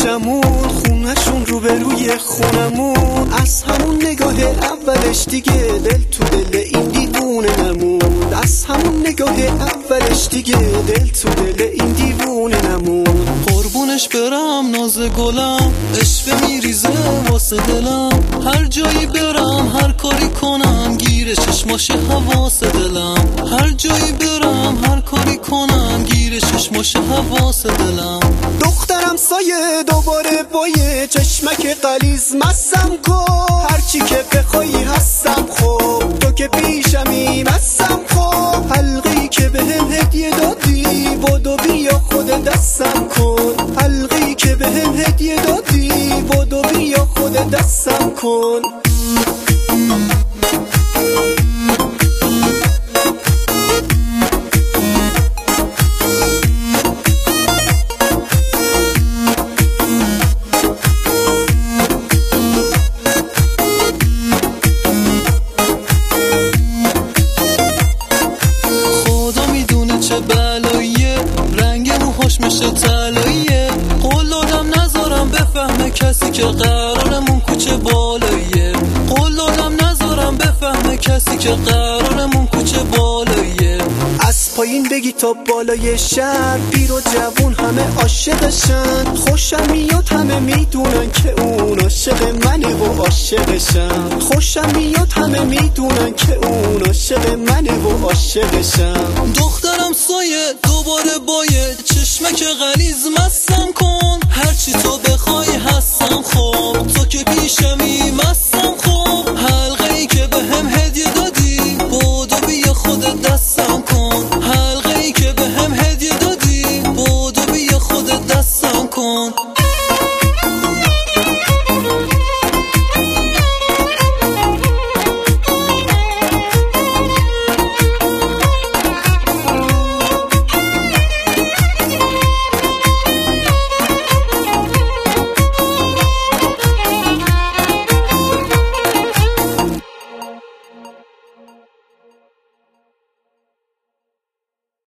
پیشمون، خونشون روبروی خونمون. از همون نگاه اولش دیگه دل تو دل این دیوونه نمون. از همون نگاه اولش دیگه دل تو دل این دیوونه نمون. قربونش برم ناز گلم، عشق میریزه واسه دلم. هر جایی برم هر کاری کنم گیر چشماش حواس دلم. هر جایی برم هر کاری کنم گیر چشماش حواس دلم. دخترم سایه دوباره بایه چشمک غلیظ مستم کن. هرچی که بخوایی هستم خب، تو که پیشمی مستم خب. حلقی که بهم هدیه دادی بدو بیا خود دستم کن. حلقی که بهم هدیه دادی بدو بیا خود دستم کن. بلاییه رنگ موهاش میشه طلاییه. قول دادم نذارم بفهمه کسی که قرارمون کوچه بالاییه. قول دادم نذارم بفهمه کسی که قرارمون کوچه بالاییه. از پایین بگی تا بالای شهر، پیر و جوون همه عاشقشن. خوشم میاد همه میدونن که اون عاشق منه و عاشقشم. خوشم میاد همه میدونن که اون عاشق منه و عاشقشم. دخترم سایه دوباره بایه چشمک غلیظ مستم کن. هرچی تو بخوای هستم خب، تو که پیشمی مستم